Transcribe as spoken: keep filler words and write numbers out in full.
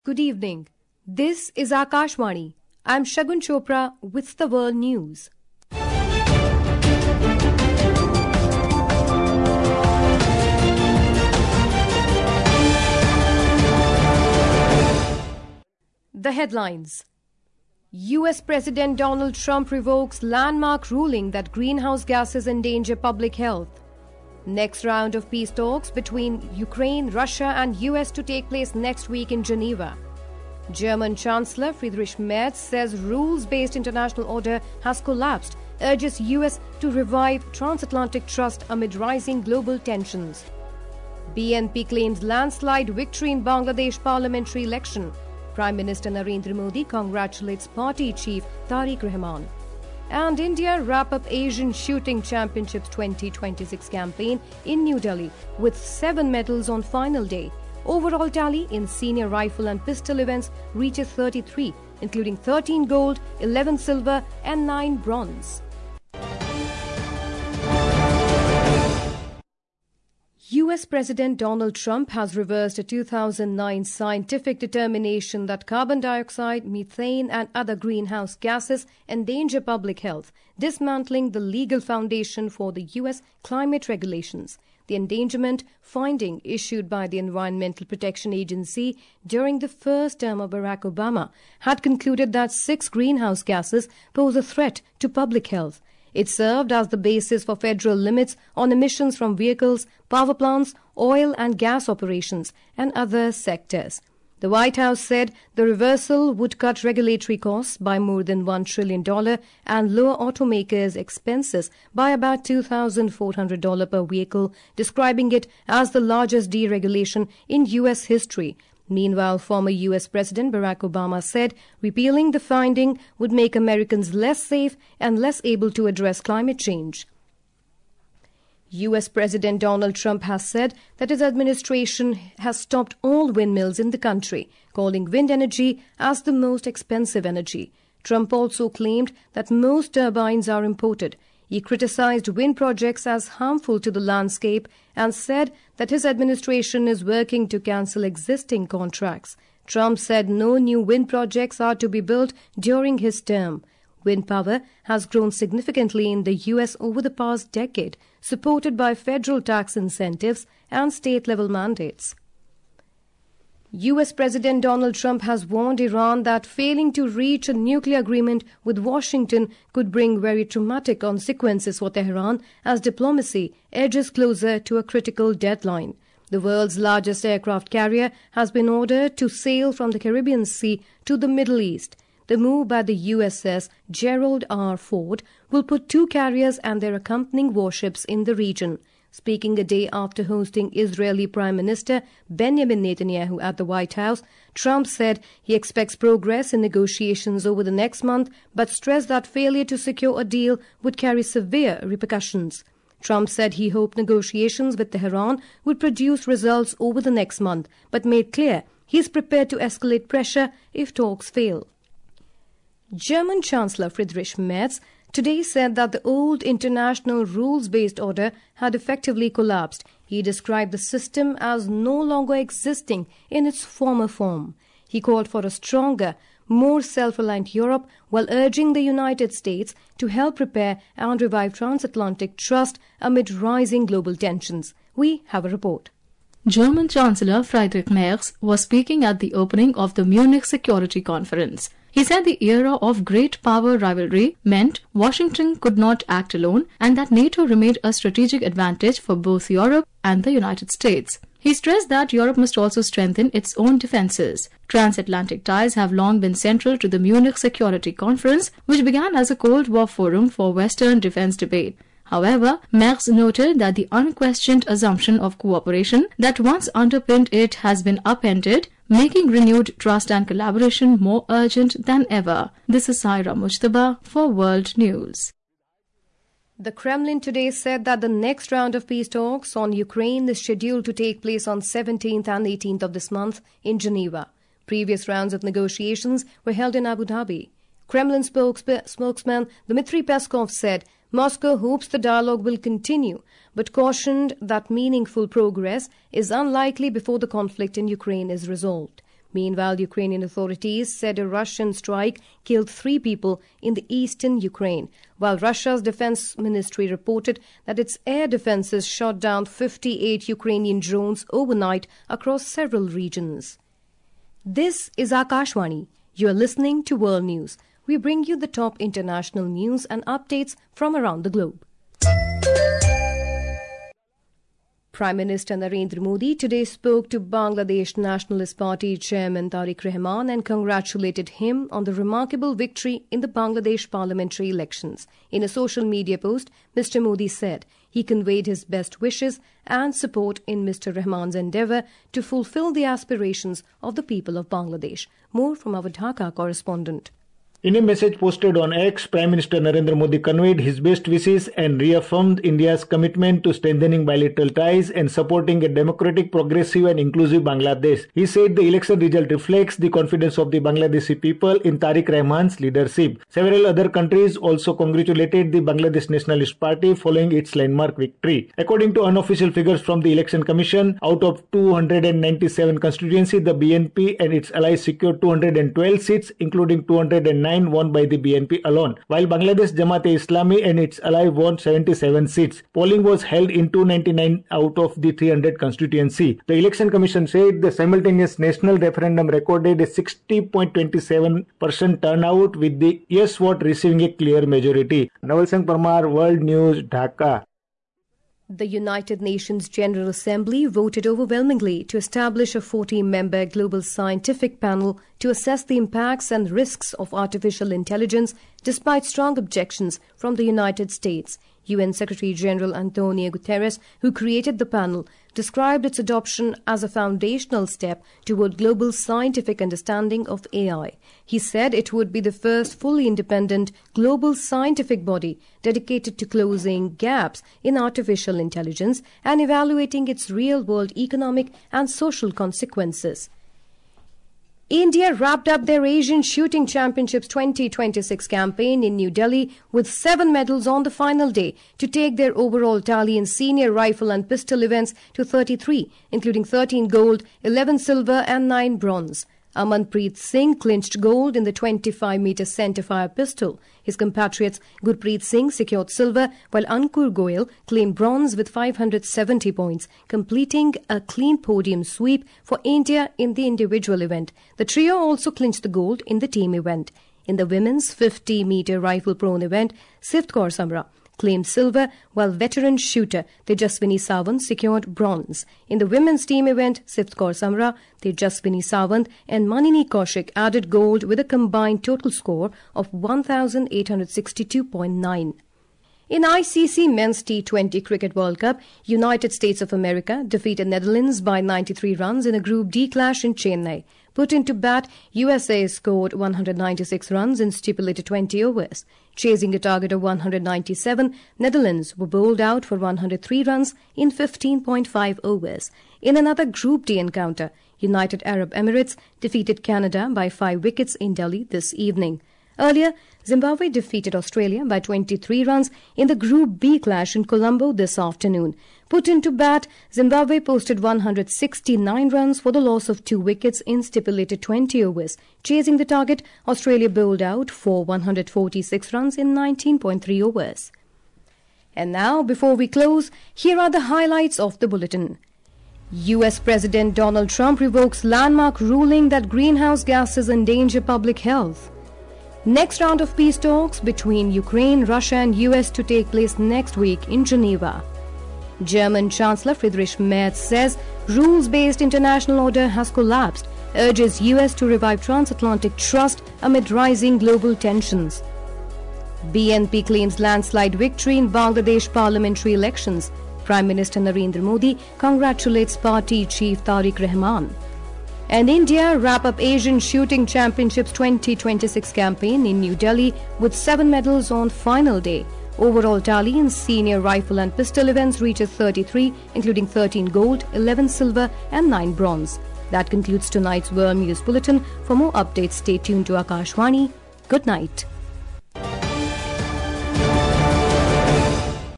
Good evening. This is Akashvani. I'm Shagun Chopra with the World News. The headlines. U S President Donald Trump revokes landmark ruling that greenhouse gases endanger public health. Next round of peace talks between Ukraine, Russia and U S to take place next week in Geneva. German Chancellor Friedrich Merz says rules-based international order has collapsed, urges U S to revive transatlantic trust amid rising global tensions. B N P claims landslide victory in Bangladesh parliamentary election. Prime Minister Narendra Modi congratulates party chief Tariq Rahman. And India wrap up Asian Shooting Championships twenty twenty-six campaign in New Delhi with seven medals on final day. Overall tally in senior rifle and pistol events reaches thirty-three, including thirteen gold, eleven silver and nine bronze. U S President Donald Trump has reversed a two thousand nine scientific determination that carbon dioxide, methane and other greenhouse gases endanger public health, dismantling the legal foundation for the U S climate regulations. The endangerment finding issued by the Environmental Protection Agency during the first term of Barack Obama had concluded that six greenhouse gases pose a threat to public health. It served as the basis for federal limits on emissions from vehicles, power plants, oil and gas operations, and other sectors. The White House said the reversal would cut regulatory costs by more than one trillion dollars and lower automakers' expenses by about two thousand four hundred dollars per vehicle, describing it as the largest deregulation in U S history. Meanwhile, former U S President Barack Obama said repealing the finding would make Americans less safe and less able to address climate change. U S President Donald Trump has said that his administration has stopped all windmills in the country, calling wind energy as the most expensive energy. Trump also claimed that most turbines are imported. He criticized wind projects as harmful to the landscape and said that his administration is working to cancel existing contracts. Trump said no new wind projects are to be built during his term. Wind power has grown significantly in the U S over the past decade, supported by federal tax incentives and state-level mandates. U S President Donald Trump has warned Iran that failing to reach a nuclear agreement with Washington could bring very traumatic consequences for Tehran as diplomacy edges closer to a critical deadline. The world's largest aircraft carrier has been ordered to sail from the Caribbean Sea to the Middle East. The move by the U S S Gerald R. Ford will put two carriers and their accompanying warships in the region. Speaking a day after hosting Israeli Prime Minister Benjamin Netanyahu at the White House, Trump said he expects progress in negotiations over the next month, but stressed that failure to secure a deal would carry severe repercussions. Trump said he hoped negotiations with Tehran would produce results over the next month, but made clear he is prepared to escalate pressure if talks fail. German Chancellor Friedrich Merz today said that the old international rules-based order had effectively collapsed. He described the system as no longer existing in its former form. He called for a stronger, more self-reliant Europe while urging the United States to help repair and revive transatlantic trust amid rising global tensions. We have a report. German Chancellor Friedrich Merz was speaking at the opening of the Munich Security Conference. He said the era of great power rivalry meant Washington could not act alone and that NATO remained a strategic advantage for both Europe and the United States. He stressed that Europe must also strengthen its own defenses. Transatlantic ties have long been central to the Munich Security Conference, which began as a Cold War forum for Western defense debate. However, Merz noted that the unquestioned assumption of cooperation that once underpinned it has been upended, making renewed trust and collaboration more urgent than ever. This is Saira Mujtaba for World News. The Kremlin today said that the next round of peace talks on Ukraine is scheduled to take place on seventeenth and eighteenth of this month in Geneva. Previous rounds of negotiations were held in Abu Dhabi. Kremlin spokesp- spokesman Dmitry Peskov said Moscow hopes the dialogue will continue, but cautioned that meaningful progress is unlikely before the conflict in Ukraine is resolved. Meanwhile, Ukrainian authorities said a Russian strike killed three people in the eastern Ukraine, while Russia's defense ministry reported that its air defenses shot down fifty-eight Ukrainian drones overnight across several regions. This is Akashvani. You are listening to World News. We bring you the top international news and updates from around the globe. Prime Minister Narendra Modi today spoke to Bangladesh Nationalist Party Chairman Tariq Rahman and congratulated him on the remarkable victory in the Bangladesh parliamentary elections. In a social media post, Mister Modi said he conveyed his best wishes and support in Mister Rahman's endeavour to fulfill the aspirations of the people of Bangladesh. More from our Dhaka correspondent. In a message posted on X, Prime Minister Narendra Modi conveyed his best wishes and reaffirmed India's commitment to strengthening bilateral ties and supporting a democratic, progressive and inclusive Bangladesh. He said the election result reflects the confidence of the Bangladeshi people in Tariq Rahman's leadership. Several other countries also congratulated the Bangladesh Nationalist Party following its landmark victory. According to unofficial figures from the Election Commission, out of two hundred ninety-seven constituencies, the B N P and its allies secured two hundred twelve seats, including two hundred nine won by the B N P alone, while Bangladesh Jamaat-e-Islami and its ally won seventy-seven seats. Polling was held in two hundred ninety-nine out of the three hundred constituency. The Election Commission said the simultaneous national referendum recorded a sixty point two seven percent turnout, with the yes vote receiving a clear majority. Naval Singh Parmar, World News, Dhaka. The United Nations General Assembly voted overwhelmingly to establish a forty-member global scientific panel to assess the impacts and risks of artificial intelligence, despite strong objections from the United States. U N Secretary General Antonio Guterres, who created the panel, described its adoption as a foundational step toward global scientific understanding of A I. He said it would be the first fully independent global scientific body dedicated to closing gaps in artificial intelligence and evaluating its real-world economic and social consequences. India wrapped up their Asian Shooting Championships twenty twenty-six campaign in New Delhi with seven medals on the final day to take their overall tally in senior rifle and pistol events to thirty-three, including thirteen gold, eleven silver and nine bronze. Amanpreet Singh clinched gold in the twenty-five meter centerfire pistol. His compatriots Gurpreet Singh secured silver, while Ankur Goyal claimed bronze with five hundred seventy points, completing a clean podium sweep for India in the individual event. The trio also clinched the gold in the team event. In the women's fifty meter rifle prone event, Sift Kaur Samra claimed silver, while veteran shooter Tejaswini Sawant secured bronze. In the women's team event, Sift Kaur Samra, Tejaswini Sawant and Manini Kaushik added gold with a combined total score of one thousand eight hundred sixty-two point nine. In I C C Men's T twenty Cricket World Cup, United States of America defeated Netherlands by ninety-three runs in a Group D clash in Chennai. Put into bat, U S A scored one hundred ninety-six runs in stipulated twenty overs. Chasing a target of one hundred ninety-seven, Netherlands were bowled out for one hundred three runs in fifteen point five overs. In another Group D encounter, United Arab Emirates defeated Canada by five wickets in Delhi this evening. Earlier, Zimbabwe defeated Australia by twenty-three runs in the Group B clash in Colombo this afternoon. Put into bat, Zimbabwe posted one hundred sixty-nine runs for the loss of two wickets in stipulated twenty overs. Chasing the target, Australia bowled out for one hundred forty-six runs in nineteen point three overs. And now, before we close, here are the highlights of the bulletin. U S President Donald Trump revokes landmark ruling that greenhouse gases endanger public health. Next round of peace talks between Ukraine, Russia and U S to take place next week in Geneva. German Chancellor Friedrich Merz says rules-based international order has collapsed, urges U S to revive transatlantic trust amid rising global tensions. B N P claims landslide victory in Bangladesh parliamentary elections. Prime Minister Narendra Modi congratulates party chief Tariq Rahman. And India wrap up Asian Shooting Championships twenty twenty-six campaign in New Delhi with seven medals on final day. Overall tally in senior rifle and pistol events reaches thirty-three, including thirteen gold, eleven silver and nine bronze. That concludes tonight's World News Bulletin. For more updates, stay tuned to Akashvani. Good night.